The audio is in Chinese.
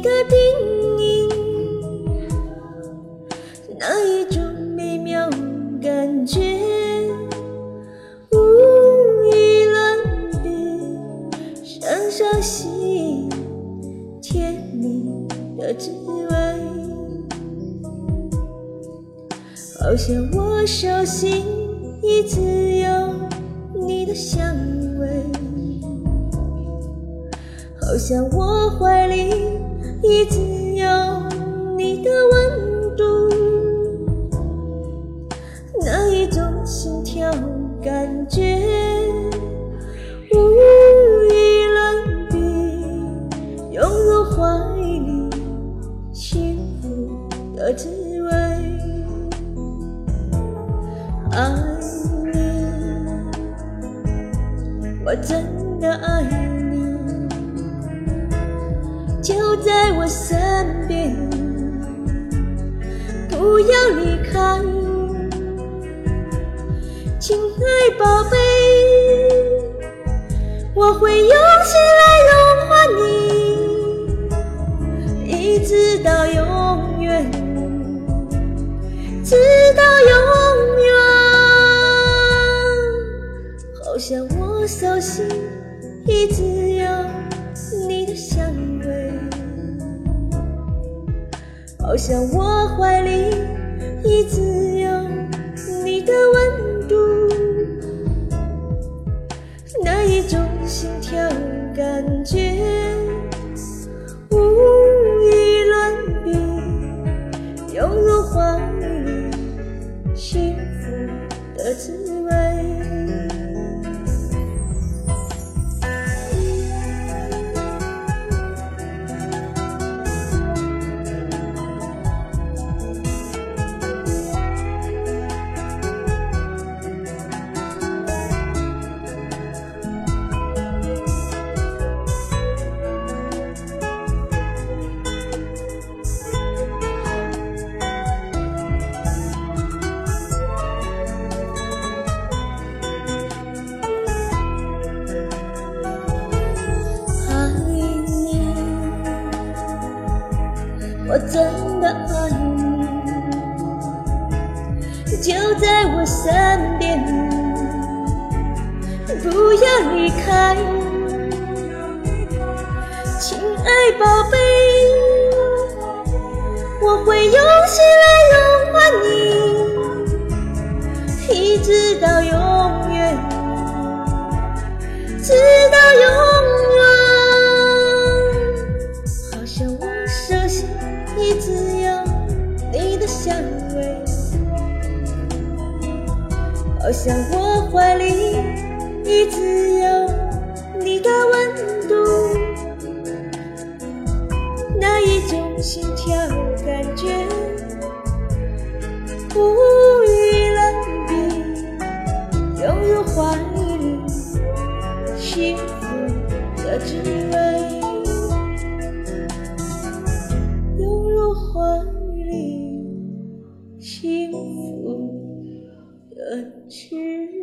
的叮咛，那一种美妙感觉，无与伦比，深深吸引甜蜜的滋味，好像我手心一直有你的香味，好像我怀里一直有你的温度，那一种心跳感觉，无与伦比，拥入怀里幸福的滋味。爱你，我真的爱你，就在我身边，不要离开，亲爱宝贝，我会用心来融化你，一直到永远，直到永远，好像我手心一直有你的香味，好像我怀里一直有你的温度，那一种心跳感觉，无与伦比，拥入怀里幸福的滋味。我真的爱你，就在我身边，不要离开，亲爱宝贝，我会用心来融化你，一直到永远，直到永远，好像我手心一直有你的香味，好像我怀里一直有你的温度，那一种心跳感觉，无与伦比，拥入怀里幸福的滋味，怀里幸福的滋味。